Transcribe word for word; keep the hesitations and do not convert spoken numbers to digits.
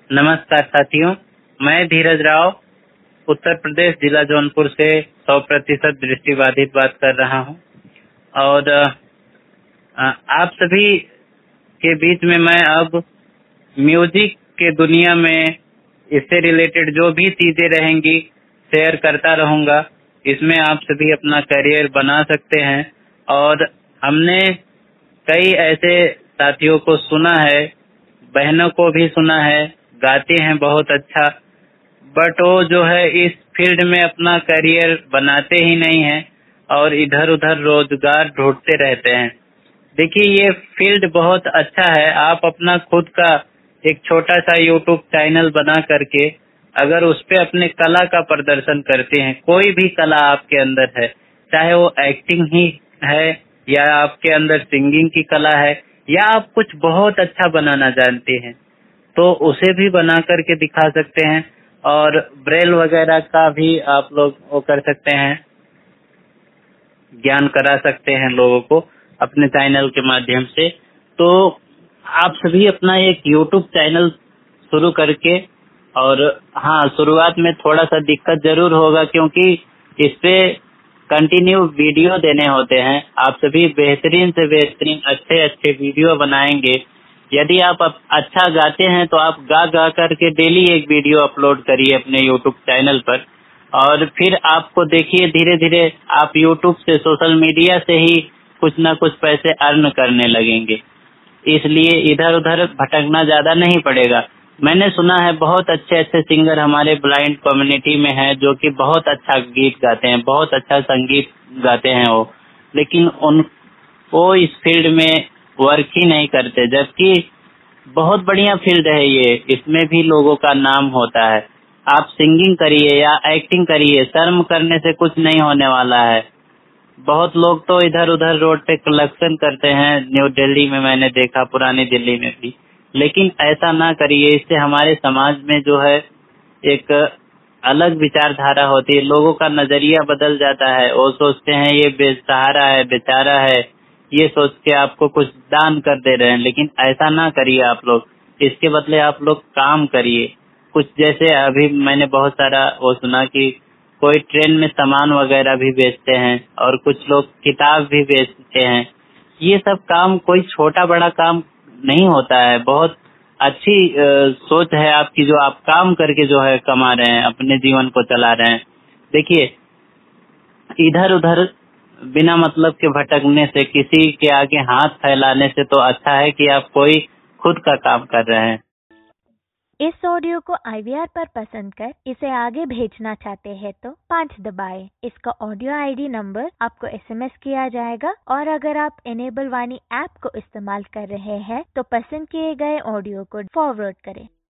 नमस्कार साथियों, मैं धीरज राव उत्तर प्रदेश जिला जौनपुर से सौ प्रतिशत दृष्टिबाधित बात कर रहा हूं और अ, आप सभी के बीच में मैं अब म्यूजिक के दुनिया में इससे रिलेटेड जो भी चीजें रहेंगी शेयर करता रहूंगा। इसमें आप सभी अपना करियर बना सकते हैं और हमने कई ऐसे साथियों को सुना है, बहनों को भी सुना है, गाते हैं बहुत अच्छा, बट वो जो है इस फील्ड में अपना करियर बनाते ही नहीं हैं और इधर उधर रोजगार ढूंढते रहते हैं। देखिए, ये फील्ड बहुत अच्छा है। आप अपना खुद का एक छोटा सा यूट्यूब चैनल बना करके अगर उस पे अपने कला का प्रदर्शन करते हैं, कोई भी कला आपके अंदर है, चाहे वो एक्टिंग ही है या आपके अंदर सिंगिंग की कला है या आप कुछ बहुत अच्छा बनाना जानते हैं, तो उसे भी बना करके दिखा सकते हैं और ब्रेल वगैरह का भी आप लोग वो कर सकते हैं, ज्ञान करा सकते हैं लोगों को अपने चैनल के माध्यम से। तो आप सभी अपना एक यूट्यूब चैनल शुरू करके, और हाँ, शुरुआत में थोड़ा सा दिक्कत जरूर होगा क्योंकि इस पे कंटिन्यू वीडियो देने होते हैं। आप सभी बेहतरीन से बेहतरीन अच्छे अच्छे वीडियो बनाएंगे। यदि आप अच्छा गाते हैं तो आप गा गा करके डेली एक वीडियो अपलोड करिए अपने यूट्यूब चैनल पर, और फिर आपको देखिए धीरे धीरे आप यूट्यूब से, सोशल मीडिया से ही कुछ ना कुछ पैसे अर्न करने लगेंगे। इसलिए इधर उधर भटकना ज्यादा नहीं पड़ेगा। मैंने सुना है बहुत अच्छे अच्छे सिंगर हमारे ब्लाइंड कम्युनिटी में हैं जो कि बहुत अच्छा गीत गाते हैं, बहुत अच्छा संगीत गाते हैं वो, लेकिन उन वो इस फील्ड में वर्क ही नहीं करते, जबकि बहुत बढ़िया फील्ड है ये। इसमें भी लोगों का नाम होता है। आप सिंगिंग करिए या एक्टिंग करिए, शर्म करने से कुछ नहीं होने वाला है। बहुत लोग तो इधर उधर रोड पे कलेक्शन करते हैं, न्यू दिल्ली में मैंने देखा, पुरानी दिल्ली में भी, लेकिन ऐसा ना करिए। इससे हमारे समाज में जो है एक अलग विचारधारा होती है, लोगों का नजरिया बदल जाता है। वो सोचते हैं ये बेसहारा है, बेचारा है, ये सोच के आपको कुछ दान कर दे रहे हैं, लेकिन ऐसा ना करिए आप लोग। इसके बदले आप लोग काम करिए कुछ। जैसे अभी मैंने बहुत सारा वो सुना कि कोई ट्रेन में सामान वगैरह भी बेचते हैं और कुछ लोग किताब भी बेचते हैं। ये सब काम कोई छोटा बड़ा काम नहीं होता है। बहुत अच्छी आ, सोच है आपकी, जो आप काम करके जो है कमा रहे हैं, अपने जीवन को चला रहे हैं। देखिए, इधर उधर बिना मतलब के भटकने से, किसी के आगे हाथ फैलाने से तो अच्छा है कि आप कोई खुद का काम कर रहे हैं। इस ऑडियो को आई वी आर पर पसंद कर इसे आगे भेजना चाहते हैं तो पाँच दबाएं। इसका ऑडियो आई डी नंबर आपको एस एम एस किया जाएगा, और अगर आप इनेबल वाणी ऐप को इस्तेमाल कर रहे हैं तो पसंद किए गए ऑडियो को फॉरवर्ड करें।